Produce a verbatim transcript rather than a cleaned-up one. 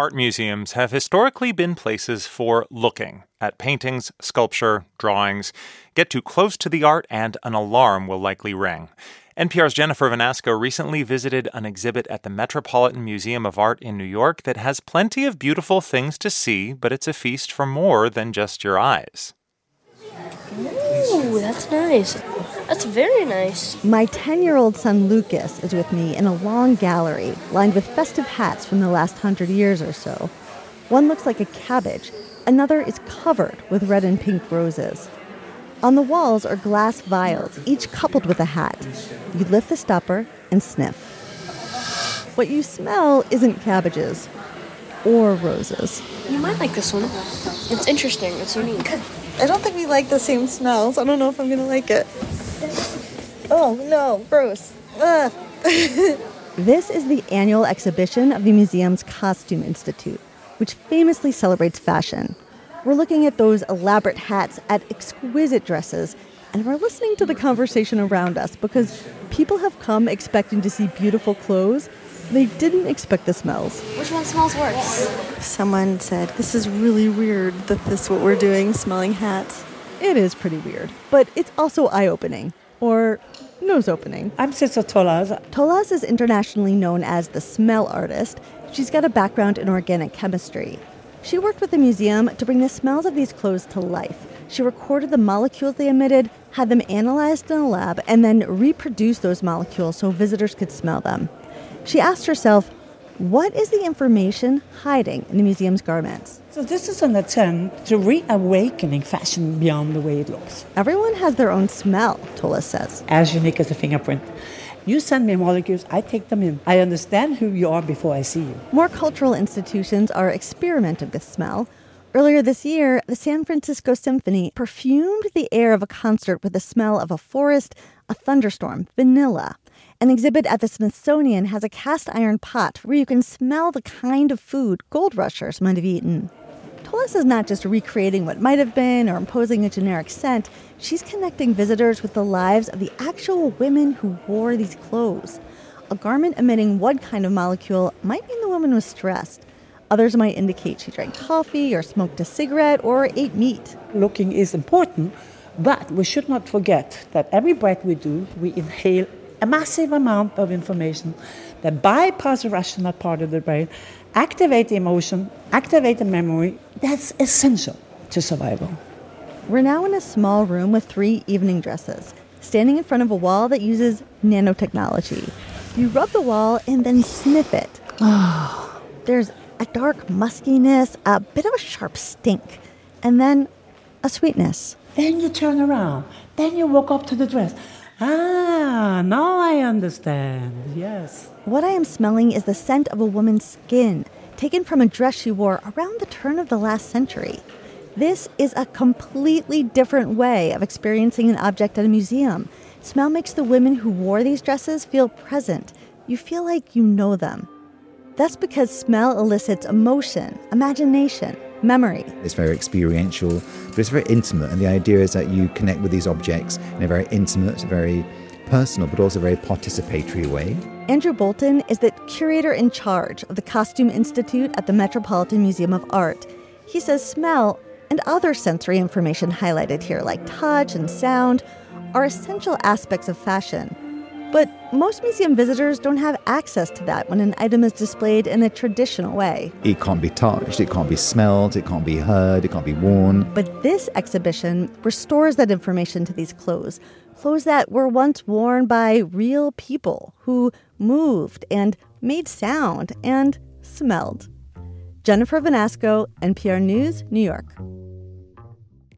Art museums have historically been places for looking at paintings, sculpture, drawings. Get too close to the art and an alarm will likely ring. N P R's Jennifer Van Asco recently visited an exhibit at the Metropolitan Museum of Art in New York that has plenty of beautiful things to see, but it's a feast for more than just your eyes. Ooh, that's nice. That's very nice. My ten-year-old son Lucas is with me in a long gallery lined with festive hats from the last hundred years or so. One looks like a cabbage. Another is covered with red and pink roses. On the walls are glass vials, each coupled with a hat. You lift the stopper and sniff. What you smell isn't cabbages or roses. You might like this one. It's interesting. It's unique. I don't think we like the same smells. I don't know if I'm going to like it. Oh, no, gross. Ugh. This is the annual exhibition of the museum's Costume Institute, which famously celebrates fashion. We're looking at those elaborate hats, at exquisite dresses, and we're listening to the conversation around us because people have come expecting to see beautiful clothes. They didn't expect the smells. Which one smells worse? Someone said, this is really weird that this is what we're doing, smelling hats. It is pretty weird, but it's also eye-opening, or nose-opening. I'm Sister Tolaz. Tolaz is internationally known as the smell artist. She's got a background in organic chemistry. She worked with the museum to bring the smells of these clothes to life. She recorded the molecules they emitted, had them analyzed in a lab, and then reproduced those molecules so visitors could smell them. She asked herself, what is the information hiding in the museum's garments? So this is an attempt to reawakening fashion beyond the way it looks. Everyone has their own smell, Tolaz says. As unique as a fingerprint. You send me molecules, I take them in. I understand who you are before I see you. More cultural institutions are experimenting with smell. Earlier this year, the San Francisco Symphony perfumed the air of a concert with the smell of a forest, a thunderstorm, vanilla. An exhibit at the Smithsonian has a cast iron pot where you can smell the kind of food gold rushers might have eaten. Tolaz is not just recreating what might have been or imposing a generic scent. She's connecting visitors with the lives of the actual women who wore these clothes. A garment emitting one kind of molecule might mean the woman was stressed. Others might indicate she drank coffee or smoked a cigarette or ate meat. Looking is important, but we should not forget that every breath we do, we inhale a massive amount of information that bypass the rational part of the brain, activate the emotion, activate the memory. That's essential to survival. We're now in a small room with three evening dresses, standing in front of a wall that uses nanotechnology. You rub the wall and then sniff it. There's a dark muskiness, a bit of a sharp stink, and then a sweetness. Then you turn around. Then you walk up to the dress. Ah, now I understand. Yes. What I am smelling is the scent of a woman's skin, taken from a dress she wore around the turn of the last century. This is a completely different way of experiencing an object at a museum. Smell makes the women who wore these dresses feel present. You feel like you know them. That's because smell elicits emotion, imagination, memory. It's very experiential, but it's very intimate. And the idea is that you connect with these objects in a very intimate, very personal, but also very participatory way. Andrew Bolton is the curator in charge of the Costume Institute at the Metropolitan Museum of Art. He says smell and other sensory information highlighted here, like touch and sound, are essential aspects of fashion. But most museum visitors don't have access to that when an item is displayed in a traditional way. It can't be touched, it can't be smelled, it can't be heard, it can't be worn. But this exhibition restores that information to these clothes, clothes that were once worn by real people who moved and made sound and smelled. Jennifer Van Asco, N P R News, New York.